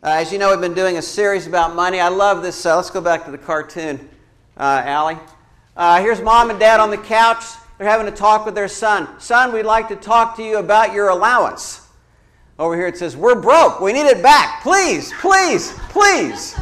As you know, we've been doing a series about money. I love this. Let's go back to the cartoon, Allie. Here's mom and dad on the couch. They're having a talk with their son. Son, we'd like to talk to you about your allowance. Over here it says, we're broke. We need it back. Please, please, please.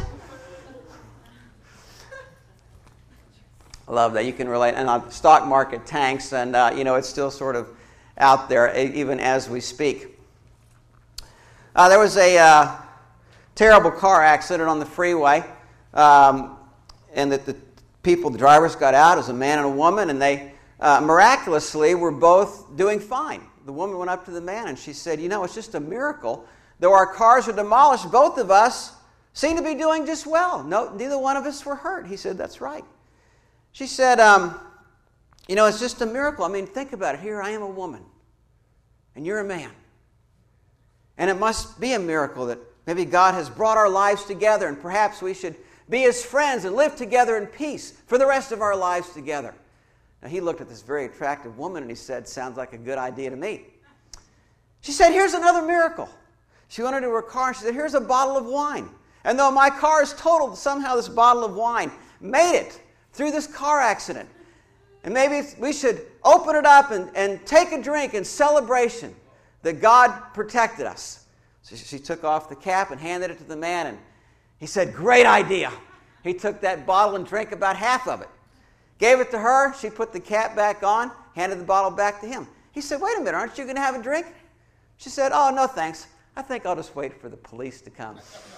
I love that. You can relate. And the stock market tanks, and it's still sort of out there even as we speak. There was a terrible car accident on the freeway, and that the drivers got out as a man and a woman, and they miraculously were both doing fine. The woman went up to the man and she said, it's just a miracle. Though our cars are demolished, both of us seem to be doing just well. No, neither one of us were hurt. He said, that's right. She said, it's just a miracle. I mean, think about it. Here I am a woman, and you're a man. And it must be a miracle that maybe God has brought our lives together, and perhaps we should be His friends and live together in peace for the rest of our lives together. Now, he looked at this very attractive woman and he said, sounds like a good idea to me. She said, here's another miracle. She went into her car and she said, here's a bottle of wine. And though my car is totaled, somehow this bottle of wine made it through this car accident. And maybe we should open it up and take a drink in celebration that God protected us. So she took off the cap and handed it to the man, and he said, great idea. He took that bottle and drank about half of it. Gave it to her. She put the cap back on, handed the bottle back to him. He said, wait a minute, aren't you going to have a drink? She said, oh, no thanks. I think I'll just wait for the police to come.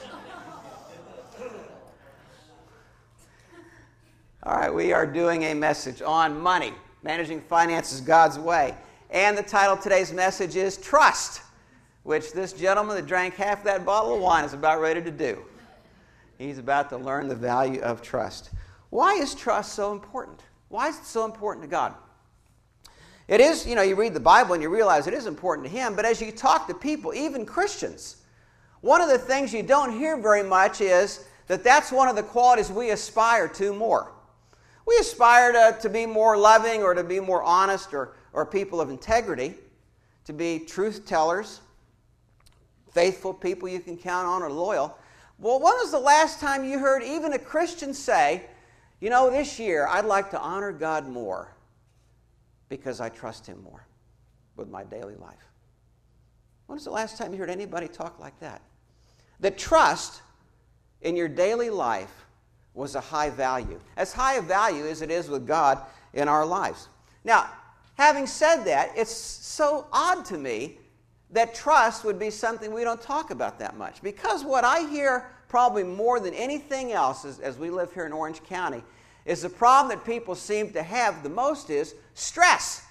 All right, we are doing a message on money, managing finances God's way. And the title of today's message is Trust, which this gentleman that drank half that bottle of wine is about ready to do. He's about to learn the value of trust. Why is trust so important? Why is it so important to God? It is, you read the Bible and you realize it is important to Him, but as you talk to people, even Christians, one of the things you don't hear very much is that that's one of the qualities we aspire to more. We aspire to be more loving, or to be more honest, or people of integrity, to be truth tellers, faithful people you can count on, or loyal. Well, when was the last time you heard even a Christian say, this year I'd like to honor God more because I trust Him more with my daily life? When was the last time you heard anybody talk like that? That trust in your daily life was a high value. As high a value as it is with God in our lives. Now, having said that, it's so odd to me that trust would be something we don't talk about that much. Because what I hear probably more than anything else as we live here in Orange County is the problem that people seem to have the most is stress.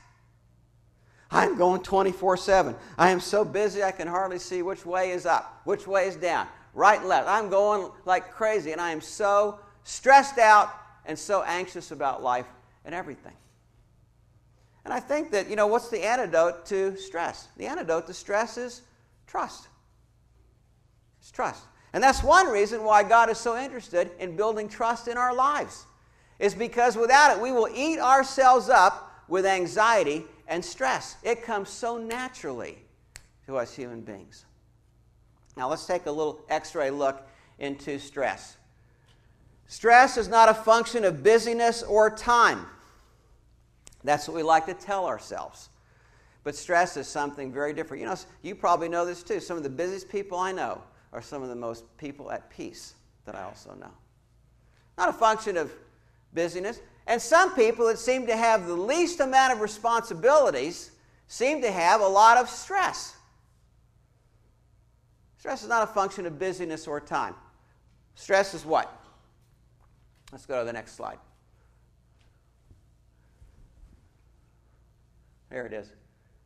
I'm going 24/7. I am so busy I can hardly see which way is up, which way is down, right and left. I'm going like crazy, and I am so stressed out and so anxious about life and everything. And I think that, what's the antidote to stress? The antidote to stress is trust. It's trust. And that's one reason why God is so interested in building trust in our lives, is because without it, we will eat ourselves up with anxiety and stress. It comes so naturally to us human beings. Now let's take a little x-ray look into stress. Stress is not a function of busyness or time. That's what we like to tell ourselves. But stress is something very different. You probably know this too. Some of the busiest people I know are some of the most people at peace that I also know. Not a function of busyness. And some people that seem to have the least amount of responsibilities seem to have a lot of stress. Stress is not a function of busyness or time. Stress is what? Let's go to the next slide. There it is.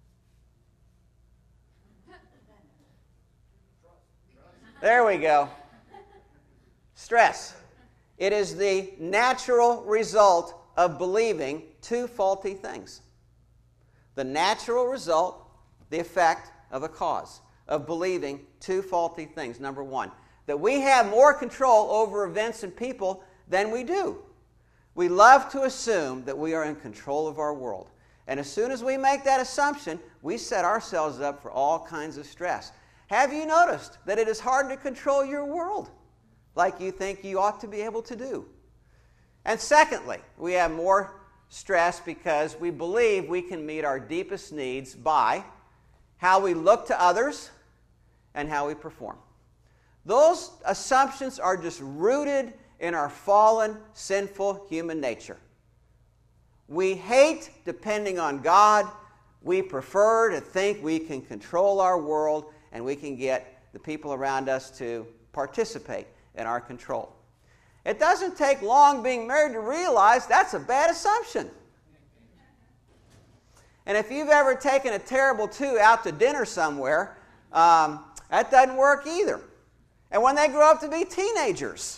There we go. Stress. It is the natural result of believing two faulty things. The natural result, the effect of a cause, of believing two faulty things. Number one, that we have more control over events and people than we do. We love to assume that we are in control of our world. And as soon as we make that assumption, we set ourselves up for all kinds of stress. Have you noticed that it is hard to control your world like you think you ought to be able to do? And secondly, we have more stress because we believe we can meet our deepest needs by how we look to others and how we perform. Those assumptions are just rooted in our fallen, sinful human nature. We hate depending on God. We prefer to think we can control our world and we can get the people around us to participate in our control. It doesn't take long being married to realize that's a bad assumption. And if you've ever taken a terrible two out to dinner somewhere, that doesn't work either. And when they grow up to be teenagers,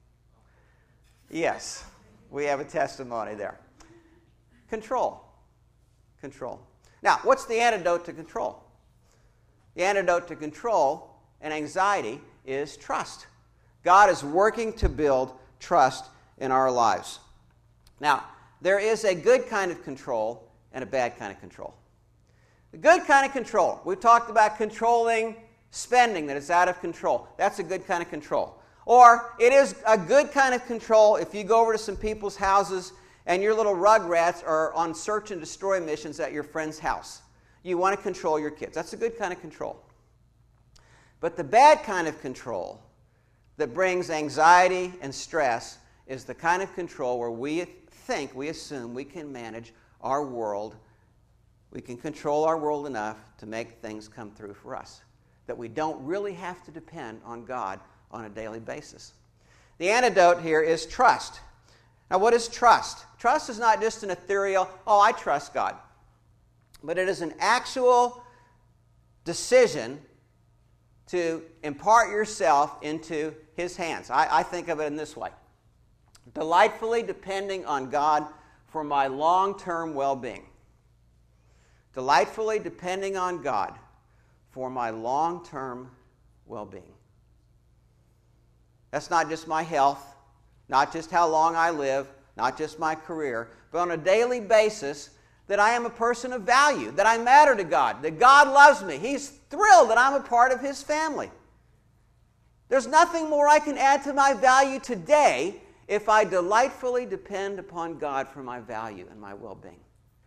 yes, we have a testimony there. Control. Control. Now, what's the antidote to control? The antidote to control and anxiety is trust. God is working to build trust in our lives. Now, there is a good kind of control and a bad kind of control. The good kind of control, we've talked about controlling spending that is out of control. That's a good kind of control. Or it is a good kind of control if you go over to some people's houses and your little rugrats are on search and destroy missions at your friend's house. You want to control your kids. That's a good kind of control. But the bad kind of control that brings anxiety and stress is the kind of control where we assume we can manage our world. We can control our world enough to make things come through for us, that we don't really have to depend on God on a daily basis. The antidote here is trust. Now, what is trust? Trust is not just an ethereal, I trust God. But it is an actual decision to impart yourself into His hands. I think of it in this way. Delightfully depending on God for my long-term well-being. Delightfully depending on God for my long-term well-being. That's not just my health, not just how long I live, not just my career, but on a daily basis that I am a person of value, that I matter to God, that God loves me. He's thrilled that I'm a part of His family. There's nothing more I can add to my value today if I delightfully depend upon God for my value and my well-being.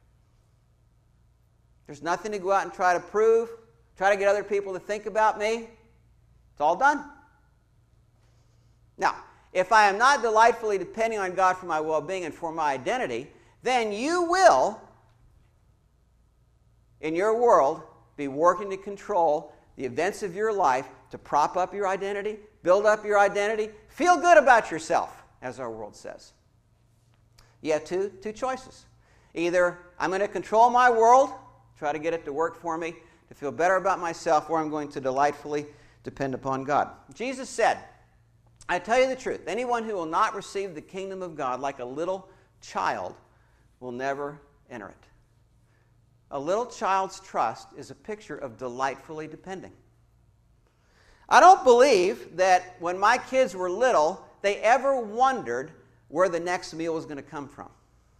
There's nothing to go out and try to prove, try to get other people to think about me. It's all done. Now, if I am not delightfully depending on God for my well-being and for my identity, then you will, in your world, be working to control the events of your life to prop up your identity, build up your identity, feel good about yourself, as our world says. You have two choices. Either I'm going to control my world, try to get it to work for me, to feel better about myself, or I'm going to delightfully depend upon God. Jesus said, I tell you the truth, anyone who will not receive the kingdom of God like a little child will never enter it. A little child's trust is a picture of delightfully depending. I don't believe that when my kids were little, they ever wondered where the next meal was going to come from.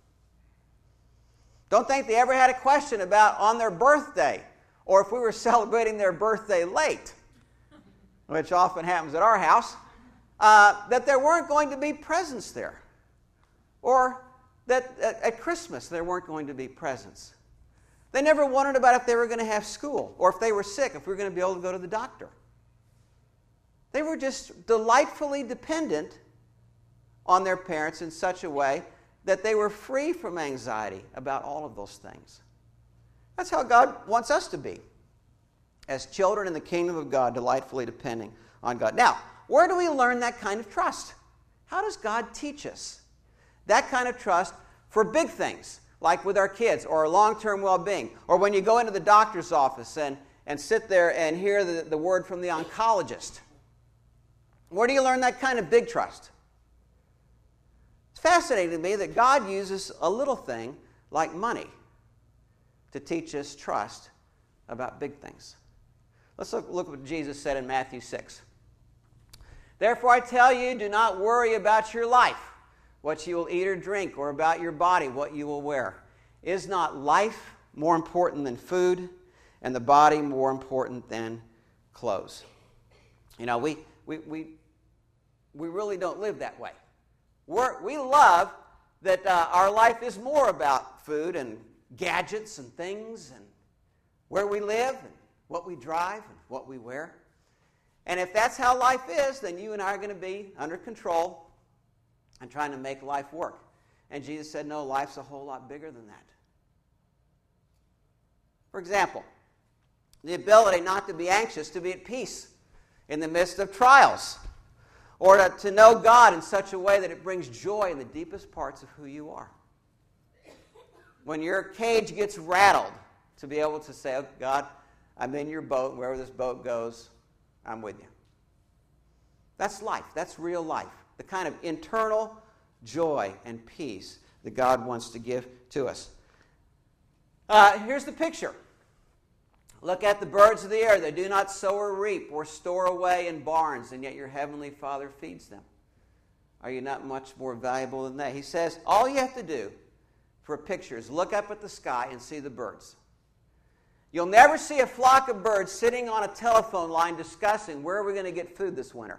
Don't think they ever had a question about on their birthday, or if we were celebrating their birthday late, which often happens at our house, that there weren't going to be presents there. Or that at Christmas there weren't going to be presents. They never wondered about if they were going to have school, or if they were sick, if we were going to be able to go to the doctor. They were just delightfully dependent on their parents in such a way that they were free from anxiety about all of those things. That's how God wants us to be, as children in the kingdom of God, delightfully depending on God. Now, where do we learn that kind of trust? How does God teach us that kind of trust for big things, like with our kids, or our long-term well-being, or when you go into the doctor's office and sit there and hear the word from the oncologist? Where do you learn that kind of big trust? It's fascinating to me that God uses a little thing like money to teach us trust about big things. Let's look what Jesus said in Matthew 6. Therefore I tell you, do not worry about your life, what you will eat or drink, or about your body, what you will wear. Is not life more important than food, and the body more important than clothes. You know, we really don't live that way. We love that our life is more about food and gadgets and things and where we live and what we drive and what we wear. And if that's how life is, then you and I are going to be under control and trying to make life work. And Jesus said, no, life's a whole lot bigger than that. For example, the ability not to be anxious, to be at peace in the midst of trials, or to know God in such a way that it brings joy in the deepest parts of who you are. When your cage gets rattled, to be able to say, oh, God, I'm in your boat. Wherever this boat goes, I'm with you. That's life. That's real life. The kind of internal joy and peace that God wants to give to us. Here's the picture. Look at the birds of the air. They do not sow or reap or store away in barns, and yet your heavenly Father feeds them. Are you not much more valuable than they? He says, all you have to do for a picture is look up at the sky and see the birds. You'll never see a flock of birds sitting on a telephone line discussing where are we going to get food this winter.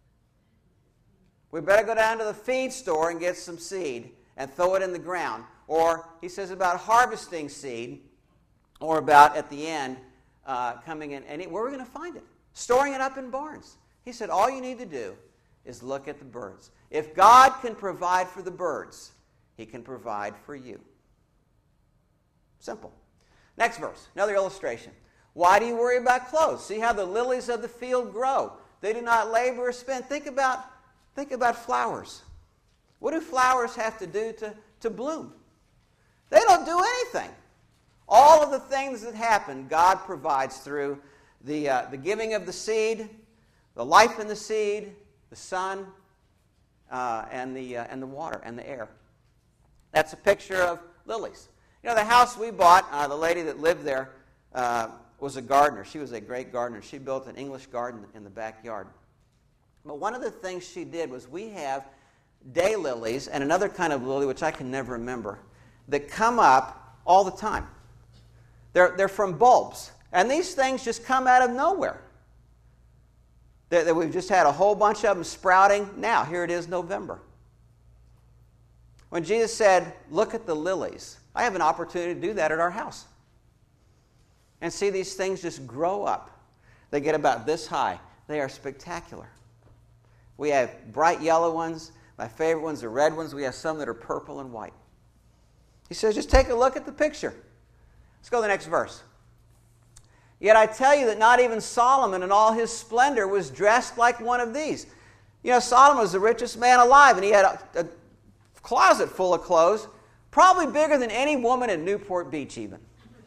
We better go down to the feed store and get some seed and throw it in the ground. Or he says about harvesting seed, or about at the end coming in. And where are we going to find it? Storing it up in barns. He said all you need to do is look at the birds. If God can provide for the birds, he can provide for you. Simple. Next verse, another illustration. Why do you worry about clothes? See how the lilies of the field grow. They do not labor or spin. Think about flowers. What do flowers have to do to bloom? They don't do anything. All of the things that happen, God provides through the giving of the seed, the life in the seed, the sun, and the water and the air. That's a picture of lilies. You know, the house we bought, the lady that lived there was a gardener. She was a great gardener. She built an English garden in the backyard. But one of the things she did was we have daylilies and another kind of lily, which I can never remember, that come up all the time. They're from bulbs. And these things just come out of nowhere. That we've just had a whole bunch of them sprouting. Now, here it is November. When Jesus said, look at the lilies, I have an opportunity to do that at our house. And see these things just grow up. They get about this high. They are spectacular. We have bright yellow ones. My favorite ones are red ones. We have some that are purple and white. He says, just take a look at the picture. Let's go to the next verse. Yet I tell you that not even Solomon in all his splendor was dressed like one of these. You know, Solomon was the richest man alive, and he had a closet full of clothes, probably bigger than any woman in Newport Beach even.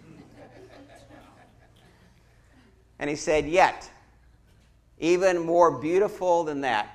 And he said, yet, even more beautiful than that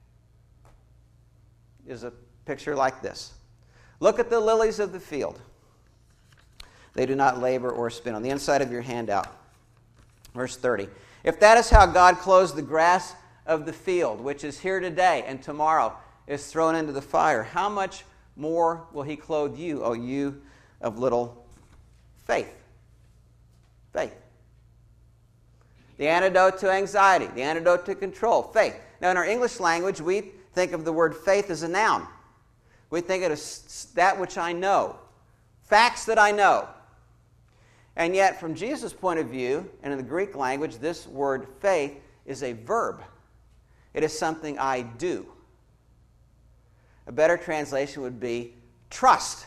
is a picture like this. Look at the lilies of the field. They do not labor or spin. On the inside of your handout, verse 30. If that is how God clothes the grass of the field, which is here today and tomorrow is thrown into the fire, how much more will he clothe you, O you of little faith? Faith. The antidote to anxiety, the antidote to control, faith. Now, in our English language, we think of the word faith as a noun. We think of it as that which I know, facts that I know. And yet, from Jesus' point of view, and in the Greek language, this word faith is a verb. It is something I do. A better translation would be trust.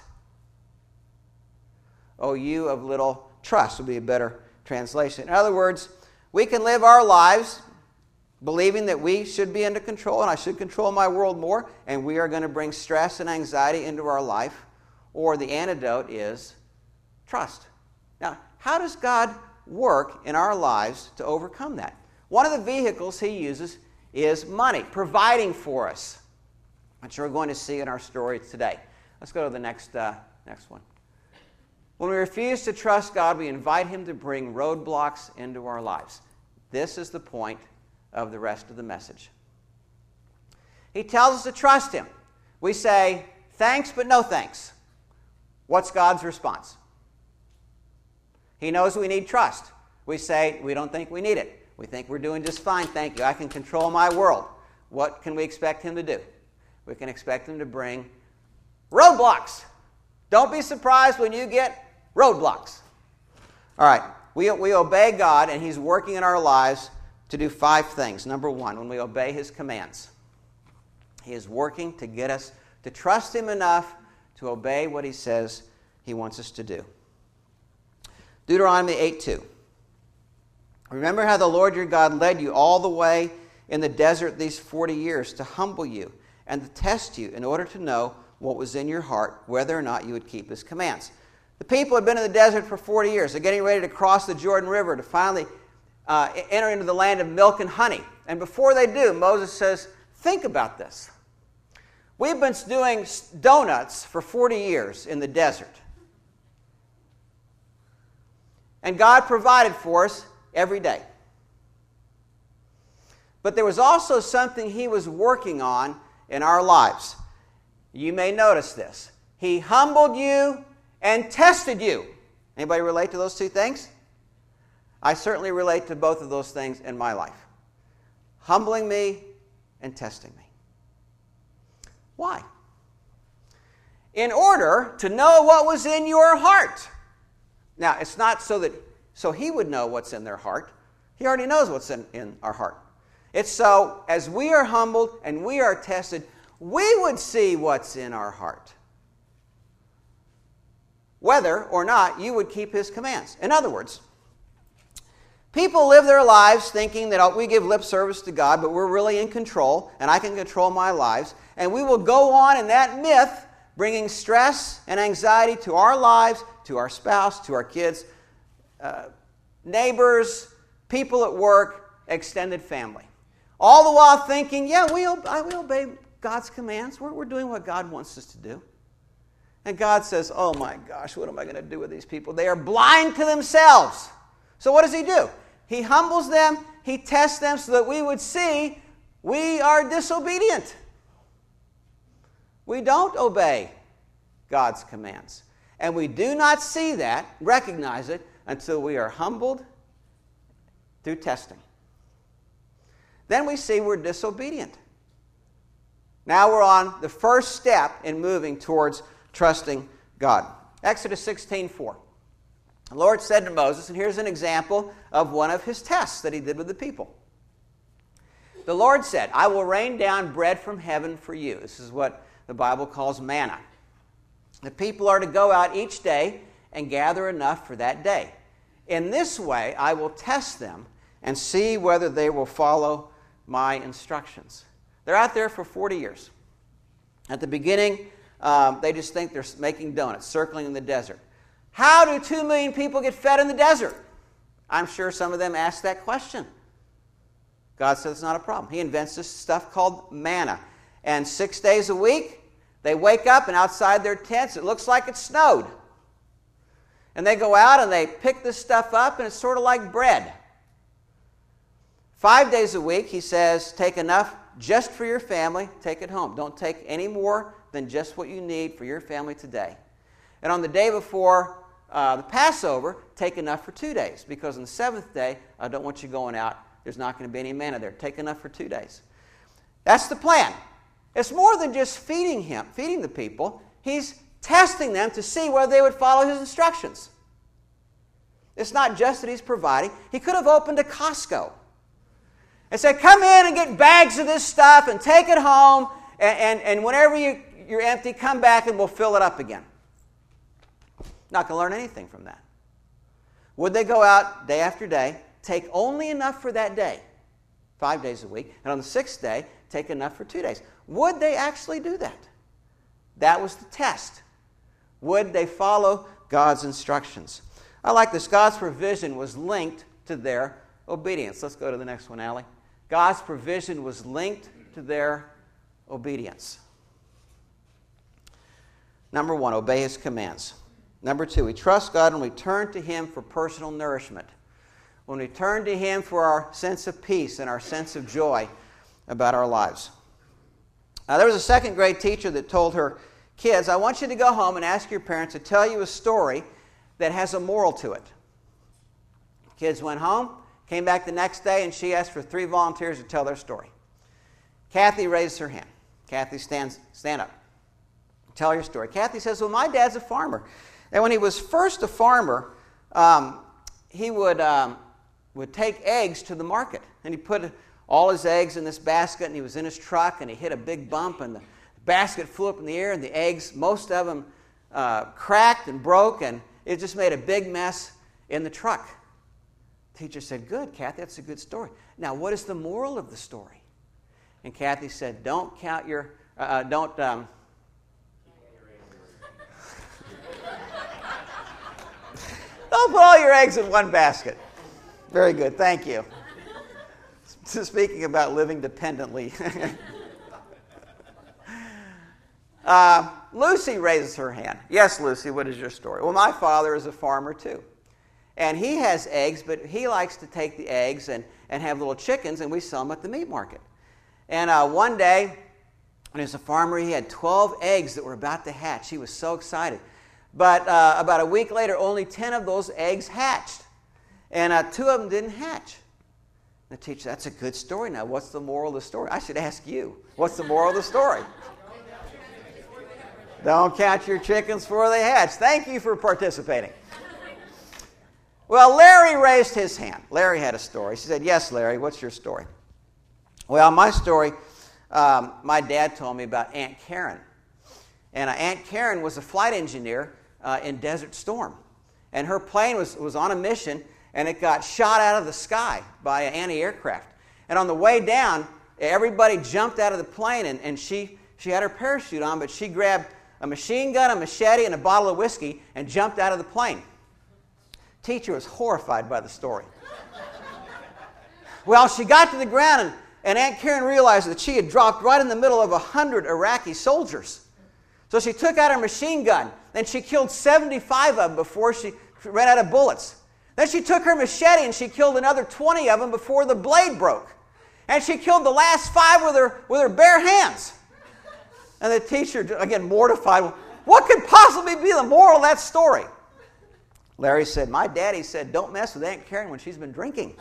Oh, you of little trust would be a better translation. In other words, we can live our lives believing that we should be under control and I should control my world more, and we are going to bring stress and anxiety into our life. Or the antidote is trust. Now, how does God work in our lives to overcome that? One of the vehicles he uses is money, providing for us, which we're going to see in our story today. Let's go to the next one. When we refuse to trust God, we invite him to bring roadblocks into our lives. This is the point of the rest of the message. He tells us to trust him. We say, thanks, but no thanks. What's God's response? He knows we need trust. We say, we don't think we need it. We think we're doing just fine, thank you. I can control my world. What can we expect him to do? We can expect him to bring roadblocks. Don't be surprised when you get roadblocks. All right, we obey God, and he's working in our lives to do 5 things. Number 1, when we obey his commands, he is working to get us to trust him enough to obey what he says he wants us to do. Deuteronomy 8:2. Remember how the Lord your God led you all the way in the desert these 40 years to humble you and to test you in order to know what was in your heart, whether or not you would keep his commands. The people had been in the desert for 40 years. They're getting ready to cross the Jordan River to finally enter into the land of milk and honey. And before they do, Moses says, think about this. We've been doing donuts for 40 years in the desert. And God provided for us every day. But there was also something he was working on in our lives. You may notice this. He humbled you and tested you. Anybody relate to those 2 things? I certainly relate to both of those things in my life. Humbling me and testing me. Why? In order to know what was in your heart. Now, it's not so he would know what's in their heart. He already knows what's in our heart. It's so, as we are humbled and we are tested, we would see what's in our heart. Whether or not you would keep his commands. In other words, people live their lives thinking that we give lip service to God, but we're really in control, and I can control my lives. And we will go on in that myth, bringing stress and anxiety to our lives, to our spouse, to our kids, neighbors, people at work, extended family. All the while thinking, yeah, we obey God's commands. We're doing what God wants us to do. And God says, oh my gosh, what am I going to do with these people? They are blind to themselves. So what does he do? He humbles them, he tests them so that we would see we are disobedient. We don't obey God's commands. And we do not see that, recognize it, until we are humbled through testing. Then we see we're disobedient. Now we're on the first step in moving towards trusting God. Exodus 16:4. The Lord said to Moses, and here's an example of one of his tests that he did with the people. The Lord said, I will rain down bread from heaven for you. This is what the Bible calls manna. The people are to go out each day and gather enough for that day. In this way, I will test them and see whether they will follow my instructions. They're out there for 40 years. At the beginning, they just think they're making donuts, circling in the desert. How do 2 million people get fed in the desert? I'm sure some of them asked that question. God said it's not a problem. He invents this stuff called manna. And 6 days a week, they wake up and outside their tents, it looks like it snowed. And they go out and they pick this stuff up and it's sort of like bread. 5 days a week, he says, take enough just for your family, take it home. Don't take any more than just what you need for your family today. And on the day before the Passover, take enough for 2 days. Because on the 7th day, I don't want you going out. There's not going to be any manna there. Take enough for 2 days. That's the plan. It's more than just feeding the people. He's testing them to see whether they would follow his instructions. It's not just that he's providing. He could have opened a Costco and said, come in and get bags of this stuff and take it home, and whenever you're empty, come back and we'll fill it up again. Not going to learn anything from that. Would they go out day after day, take only enough for that day, 5 days a week, and on the 6th day, take enough for 2 days? Would they actually do that? That was the test. Would they follow God's instructions? I like this. God's provision was linked to their obedience. Let's go to the next one, Allie. God's provision was linked to their obedience. Number 1, obey his commands. Number 2, we trust God and we turn to him for personal nourishment. When we turn to him for our sense of peace and our sense of joy about our lives. Now, there was a second grade teacher that told her kids, I want you to go home and ask your parents to tell you a story that has a moral to it. Kids went home, Came back the next day, and she asked for 3 volunteers to tell their story. Kathy raised her hand. Kathy, stand up. Tell your story. Kathy says, well, my dad's a farmer. And when he was first a farmer, he would take eggs to the market. And he put all his eggs in this basket, and he was in his truck, and he hit a big bump, and the basket flew up in the air, and the eggs, most of them cracked and broke, and it just made a big mess in the truck. The teacher said, good, Kathy, that's a good story. Now, what is the moral of the story? And Kathy said, don't count your, don't put all your eggs in one basket. Very good, thank you. Speaking about living dependently. Lucy raises her hand. Yes, Lucy, what is your story? Well, my father is a farmer too. And he has eggs, but he likes to take the eggs and have little chickens, and we sell them at the meat market. And one day, when he was a farmer, he had 12 eggs that were about to hatch. He was so excited. But about a week later, only 10 of those eggs hatched. And 2 of them didn't hatch. The teacher, that's a good story. Now, what's the moral of the story? I should ask you, what's the moral of the story? Don't count your chickens before they hatch. Thank you for participating. Well, Larry raised his hand. Larry had a story. She said, yes, Larry, what's your story? Well, my story, my dad told me about Aunt Karen. And Aunt Karen was a flight engineer in Desert Storm. And her plane was on a mission, and it got shot out of the sky by an anti-aircraft. And on the way down, everybody jumped out of the plane, and she had her parachute on, but she grabbed a machine gun, a machete, and a bottle of whiskey and jumped out of the plane. Teacher was horrified by the story. Well, she got to the ground, and Aunt Karen realized that she had dropped right in the middle of 100 Iraqi soldiers. So she took out her machine gun, and she killed 75 of them before she ran out of bullets. Then she took her machete, and she killed another 20 of them before the blade broke. And she killed the last 5 with her bare hands. And the teacher, again, mortified, what could possibly be the moral of that story? Larry said, my daddy said, don't mess with Aunt Karen when she's been drinking.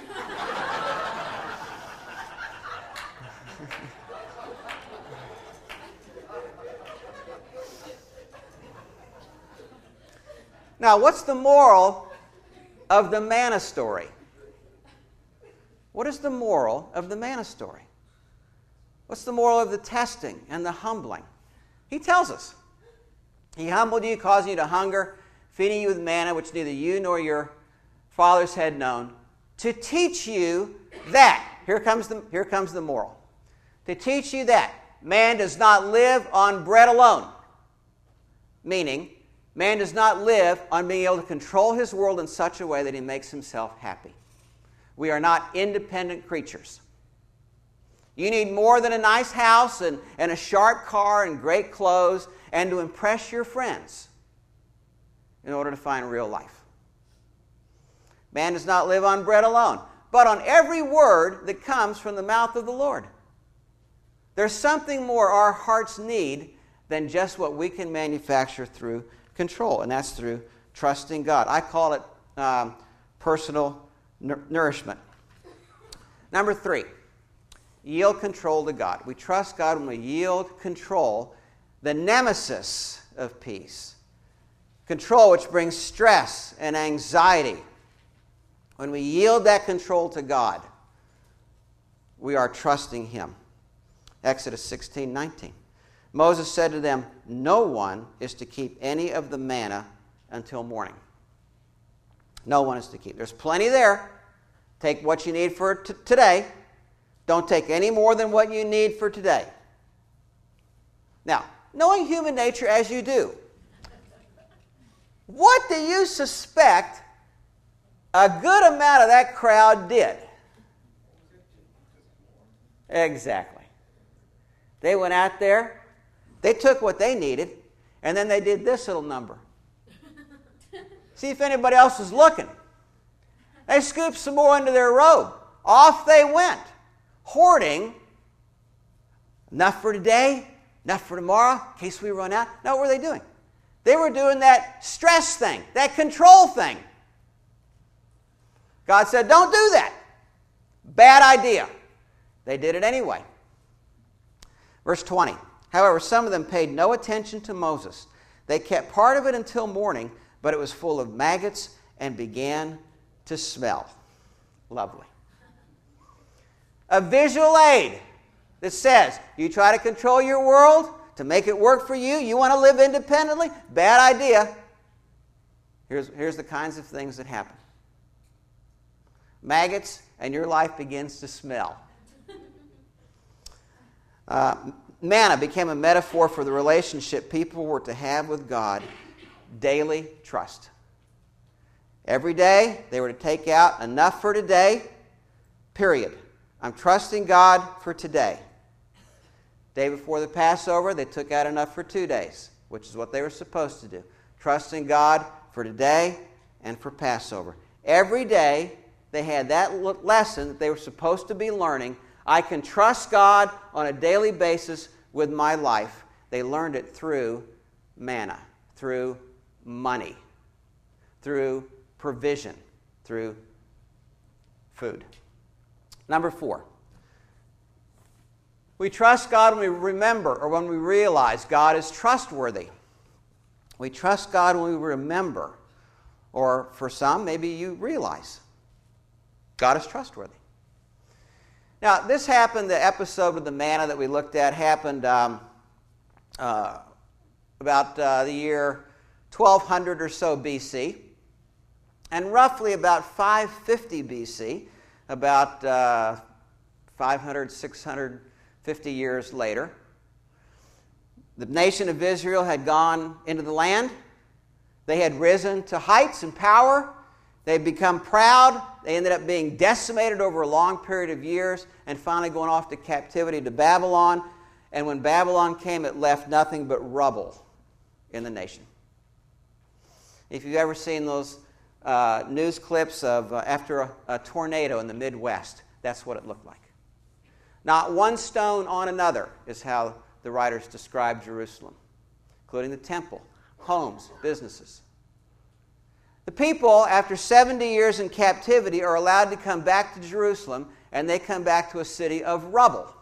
Now, what's the moral of the manna story? What is the moral of the manna story? What's the moral of the testing and the humbling? He tells us. He humbled you, causing you to hunger, feeding you with manna, which neither you nor your fathers had known, to teach you that. Here comes the moral. To teach you that man does not live on bread alone. Meaning, man does not live on being able to control his world in such a way that he makes himself happy. We are not independent creatures. You need more than a nice house and a sharp car and great clothes and to impress your friends in order to find real life. Man does not live on bread alone, but on every word that comes from the mouth of the Lord. There's something more our hearts need than just what we can manufacture through control, and that's through trusting God. I call it personal nourishment. Number 3, yield control to God. We trust God when we yield control, the nemesis of peace. Control which brings stress and anxiety. When we yield that control to God, we are trusting Him. Exodus 16:19. Moses said to them, no one is to keep any of the manna until morning. No one is to keep. There's plenty there. Take what you need for today. Don't take any more than what you need for today. Now, knowing human nature as you do, what do you suspect a good amount of that crowd did? Exactly. They went out there, they took what they needed, and then they did this little number. See if anybody else was looking. They scooped some more into their robe. Off they went, hoarding enough for today, enough for tomorrow, in case we run out. No, what were they doing? They were doing that stress thing, that control thing. God said, don't do that. Bad idea. They did it anyway. Verse 20. However, some of them paid no attention to Moses. They kept part of it until morning, but it was full of maggots and began to smell. Lovely. A visual aid that says, you try to control your world to make it work for you, you want to live independently? Bad idea. Here's the kinds of things that happen. Maggots, and your life begins to smell. Manna became a metaphor for the relationship people were to have with God. Daily trust. Every day, they were to take out enough for today, period. I'm trusting God for today. Day before the Passover, they took out enough for 2 days, which is what they were supposed to do. Trusting God for today and for Passover. Every day, they had that lesson that they were supposed to be learning. I can trust God on a daily basis with my life. They learned it through manna, through money, through provision, through food. Number 4. We trust God when we remember or when we realize God is trustworthy. We trust God when we remember, or for some, maybe you realize God is trustworthy. Now, this happened, the episode with the manna that we looked at happened about the year 1200 or so BC. And roughly about 550 BC, about 500, 650 years later, the nation of Israel had gone into the land. They had risen to heights and power. They had become proud. They ended up being decimated over a long period of years and finally going off to captivity to Babylon. And when Babylon came, it left nothing but rubble in the nation. If you've ever seen those news clips of after a tornado in the Midwest, that's what it looked like. Not one stone on another is how the writers describe Jerusalem, including the temple, homes, businesses. The people, after 70 years in captivity, are allowed to come back to Jerusalem, and they come back to a city of rubble.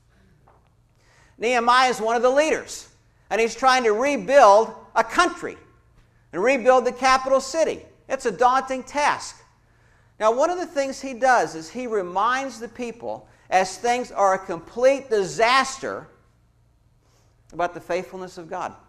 Nehemiah is one of the leaders, and he's trying to rebuild a country and rebuild the capital city. It's a daunting task. Now, one of the things he does is he reminds the people, as things are a complete disaster, about the faithfulness of God.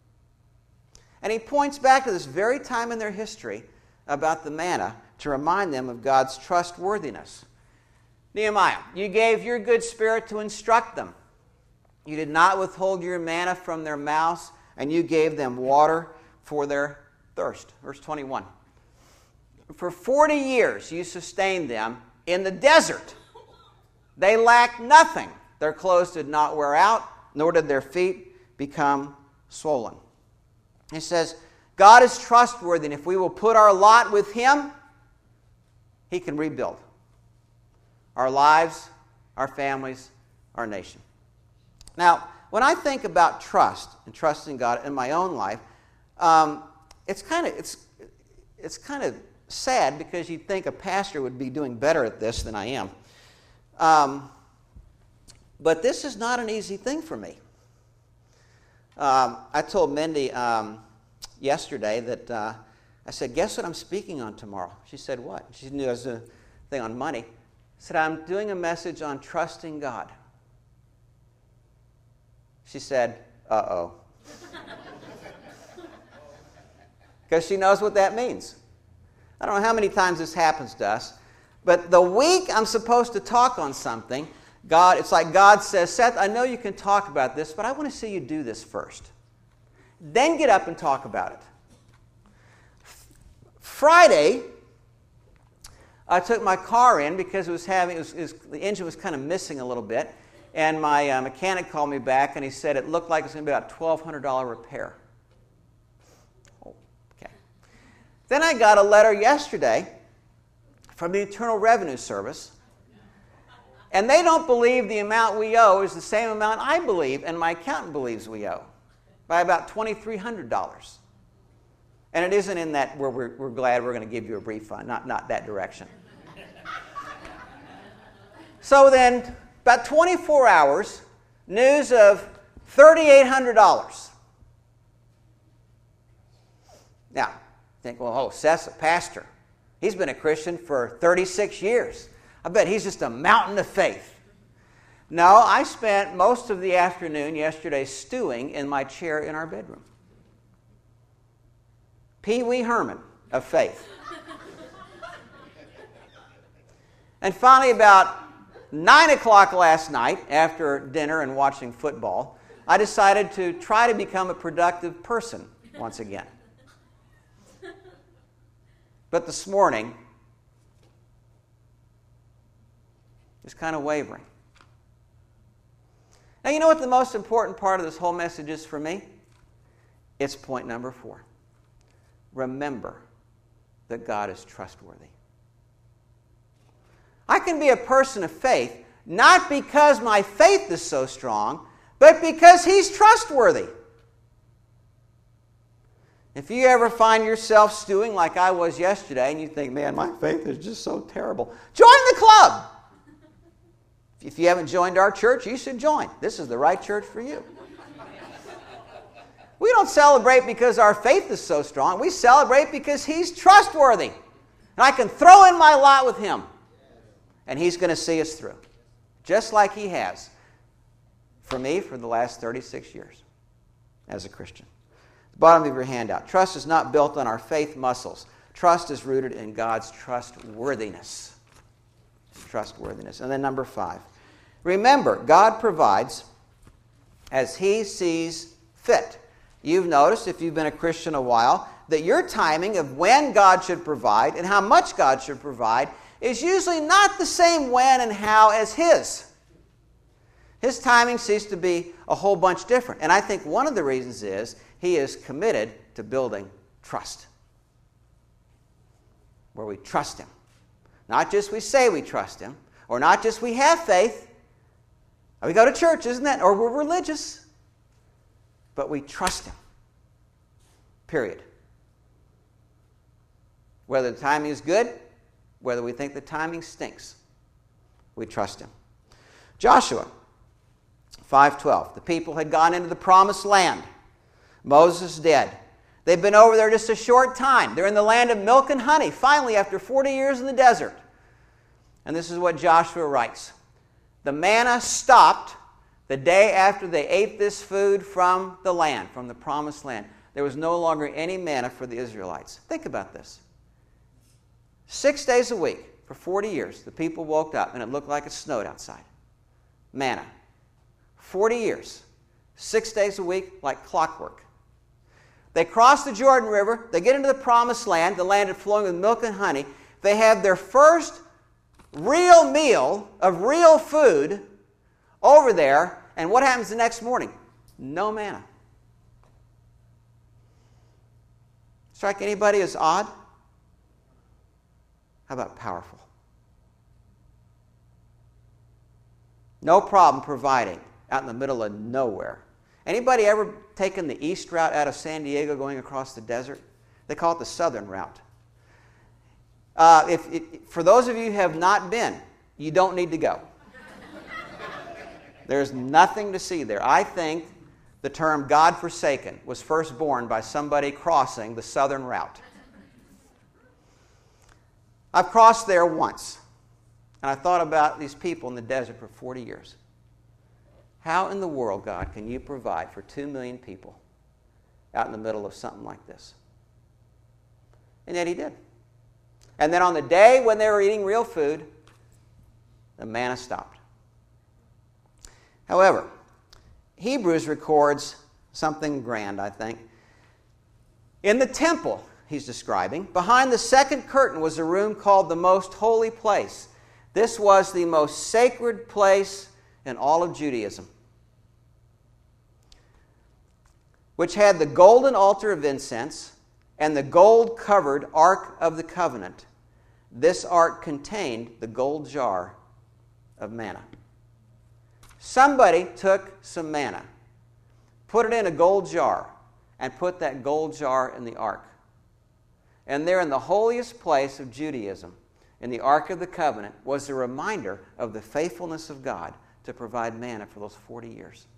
And he points back to this very time in their history about the manna to remind them of God's trustworthiness. Nehemiah, you gave your good spirit to instruct them. You did not withhold your manna from their mouths, and you gave them water for their thirst. Verse 21. For 40 years you sustained them in the desert. They lacked nothing. Their clothes did not wear out, nor did their feet become swollen. He says, God is trustworthy, and if we will put our lot with Him, He can rebuild our lives, our families, our nation. Now, when I think about trust and trusting God in my own life, it's kind of sad because you'd think a pastor would be doing better at this than I am. But this is not an easy thing for me. I told Mindy yesterday that I said, guess what I'm speaking on tomorrow? She said, what? She knew I was doing a thing on money. I said, I'm doing a message on trusting God. She said, uh-oh. Because she knows what that means. I don't know how many times this happens to us, but the week I'm supposed to talk on something, it's like God says, Seth, I know you can talk about this, but I want to see you do this first. Then get up and talk about it. Friday, I took my car in because the engine was kind of missing a little bit, and my mechanic called me back and he said it looked like it was going to be about $1,200 repair. Oh, okay. Then I got a letter yesterday from the Internal Revenue Service. And they don't believe the amount we owe is the same amount I believe and my accountant believes we owe, by about $2,300. And it isn't in that where we're glad we're going to give you a refund, not that direction. So then, about 24 hours, news of $3,800. Now, think, well, Seth's a pastor. He's been a Christian for 36 years. I bet he's just a mountain of faith. No, I spent most of the afternoon yesterday stewing in my chair in our bedroom. Pee Wee Herman of faith. And finally, about 9 o'clock last night, after dinner and watching football, I decided to try to become a productive person once again. But this morning, just kind of wavering. Now, you know what the most important part of this whole message is for me? It's point number 4. Remember that God is trustworthy. I can be a person of faith, not because my faith is so strong, but because He's trustworthy. If you ever find yourself stewing like I was yesterday, and you think, man, my faith is just so terrible, join the club. If you haven't joined our church, you should join. This is the right church for you. We don't celebrate because our faith is so strong. We celebrate because He's trustworthy. And I can throw in my lot with Him. And He's going to see us through. Just like He has for me for the last 36 years as a Christian. The bottom of your handout. Trust is not built on our faith muscles. Trust is rooted in God's trustworthiness. Trustworthiness. And then number 5. Remember, God provides as He sees fit. You've noticed, if you've been a Christian a while, that your timing of when God should provide and how much God should provide is usually not the same when and how as His. His timing seems to be a whole bunch different. And I think one of the reasons is He is committed to building trust. Where we trust Him. Not just we say we trust Him, or not just we have faith. We go to church, isn't that? Or we're religious. But we trust Him. Period. Whether the timing is good, whether we think the timing stinks, we trust Him. Joshua 5:12. The people had gone into the promised land. Moses is dead. They've been over there just a short time. They're in the land of milk and honey, finally, after 40 years in the desert. And this is what Joshua writes. The manna stopped the day after they ate this food from the land, from the promised land. There was no longer any manna for the Israelites. Think about this. 6 days a week for 40 years, the people woke up and it looked like it snowed outside. Manna. 40 years. 6 days a week, like clockwork. They cross the Jordan River. They get into the promised land, the land of flowing with milk and honey. They have their first real meal of real food over there. And what happens the next morning? No manna. Strike anybody as odd? How about powerful? No problem providing out in the middle of nowhere. Anybody ever taken the east route out of San Diego going across the desert? They call it the southern route. For those of you who have not been, you don't need to go. There's nothing to see there. I think the term God-forsaken was first born by somebody crossing the southern route. I've crossed there once, and I thought about these people in the desert for 40 years. How in the world, God, can you provide for 2 million people out in the middle of something like this? And yet He did. And then on the day when they were eating real food, the manna stopped. However, Hebrews records something grand, I think. In the temple, he's describing, behind the second curtain was a room called the Most Holy Place. This was the most sacred place in all of Judaism, which had the golden altar of incense and the gold-covered Ark of the Covenant. This ark contained the gold jar of manna. Somebody took some manna, put it in a gold jar, and put that gold jar in the ark. And there in the holiest place of Judaism, in the Ark of the Covenant was a reminder of the faithfulness of God to provide manna for those 40 years.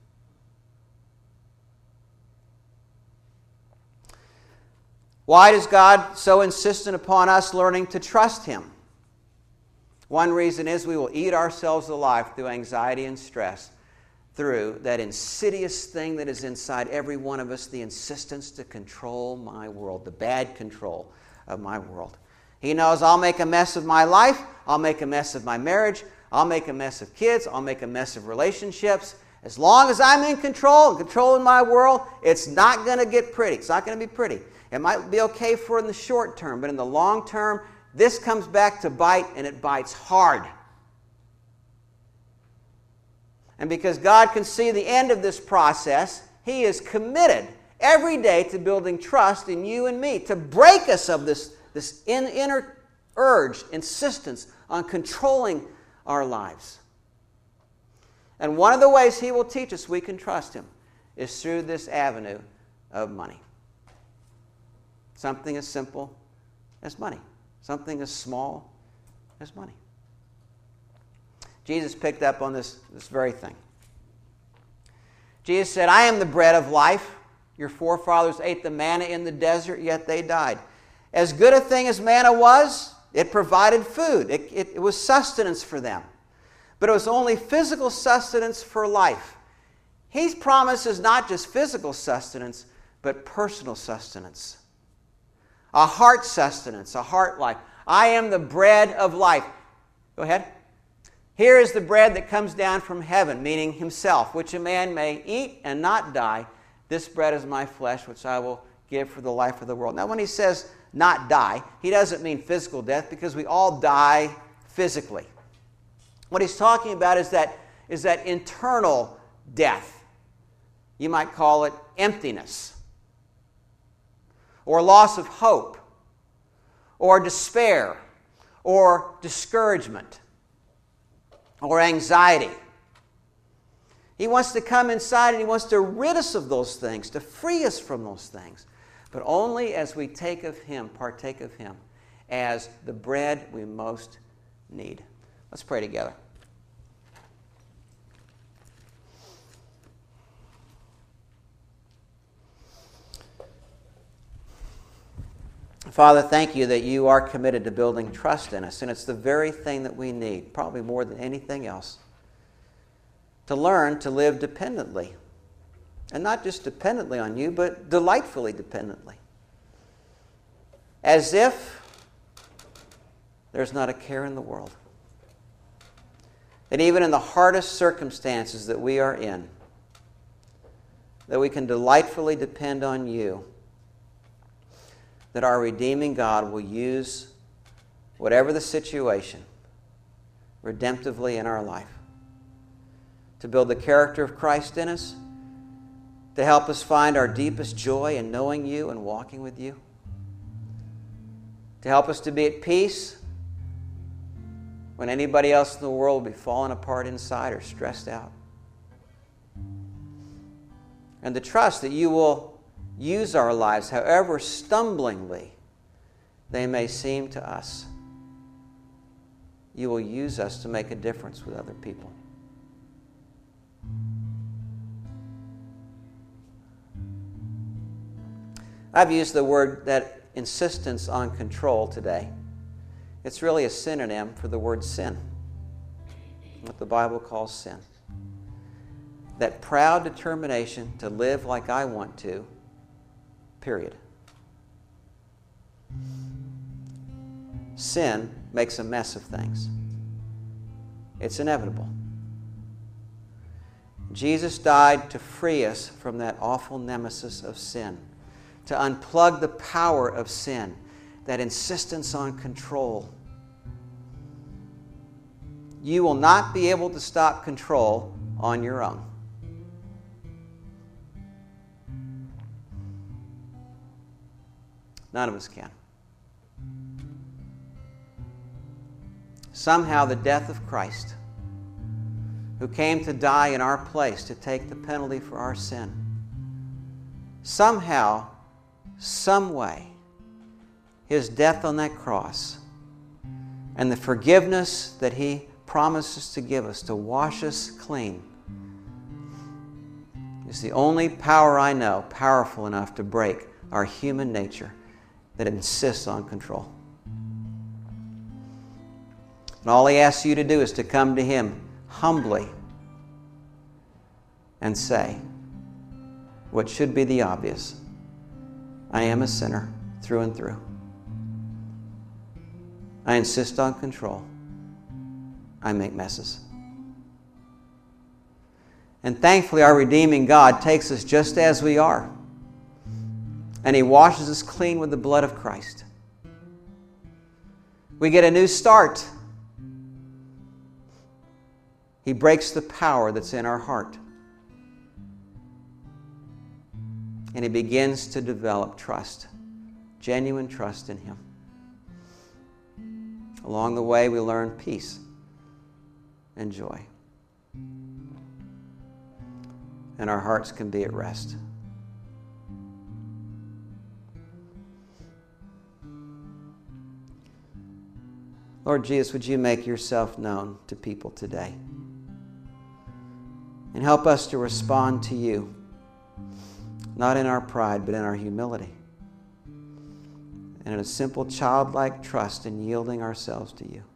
Why does God so insistent upon us learning to trust Him? One reason is we will eat ourselves alive through anxiety and stress, through that insidious thing that is inside every one of us, the insistence to control my world, the bad control of my world. He knows I'll make a mess of my life, I'll make a mess of my marriage, I'll make a mess of kids, I'll make a mess of relationships. As long as I'm in control and controlling my world, it's not going to get pretty. It's not going to be pretty. It might be okay for in the short term, but in the long term, this comes back to bite, and it bites hard. And because God can see the end of this process, He is committed every day to building trust in you and me, to break us of this inner urge, insistence on controlling our lives. And one of the ways He will teach us we can trust Him is through this avenue of money. Something as simple as money. Something as small as money. Jesus picked up on this very thing. Jesus said, I am the bread of life. Your forefathers ate the manna in the desert, yet they died. As good a thing as manna was, it provided food. It was sustenance for them. But it was only physical sustenance for life. He promises not just physical sustenance, but personal sustenance. A heart sustenance, a heart life. I am the bread of life. Go ahead. Here is the bread that comes down from heaven, meaning Himself, which a man may eat and not die. This bread is my flesh, which I will give for the life of the world. Now, when He says not die, He doesn't mean physical death, because we all die physically. What He's talking about is that internal death. You might call it emptiness, or loss of hope, or despair, or discouragement, or anxiety. He wants to come inside and He wants to rid us of those things, to free us from those things. But only as we take of Him, partake of Him, as the bread we most need. Let's pray together. Father, thank You that You are committed to building trust in us, and it's the very thing that we need, probably more than anything else, to learn to live dependently. And not just dependently on You, but delightfully dependently. As if there's not a care in the world. That even in the hardest circumstances that we are in, that we can delightfully depend on You. That our redeeming God will use whatever the situation redemptively in our life to build the character of Christ in us, to help us find our deepest joy in knowing You and walking with You, to help us to be at peace when anybody else in the world will be falling apart inside or stressed out, and to trust that You will use our lives, however stumblingly they may seem to us. You will use us to make a difference with other people. I've used the word, that insistence on control today. It's really a synonym for the word sin, what the Bible calls sin. That proud determination to live like I want to, period. Sin makes a mess of things. It's inevitable. Jesus died to free us from that awful nemesis of sin, to unplug the power of sin, that insistence on control. You will not be able to stop control on your own. None of us can. Somehow the death of Christ, who came to die in our place to take the penalty for our sin, somehow, some way, His death on that cross and the forgiveness that He promises to give us, to wash us clean, is the only power I know powerful enough to break our human nature that insists on control. And all He asks you to do is to come to Him humbly and say what should be the obvious: I am a sinner through and through. I insist on control. I make messes. And thankfully, our redeeming God takes us just as we are, and He washes us clean with the blood of Christ. We get a new start. He breaks the power that's in our heart, and He begins to develop trust, genuine trust in Him. Along the way, we learn peace and joy, and our hearts can be at rest. Lord Jesus, would You make Yourself known to people today and help us to respond to You, not in our pride, but in our humility, and in a simple childlike trust in yielding ourselves to You.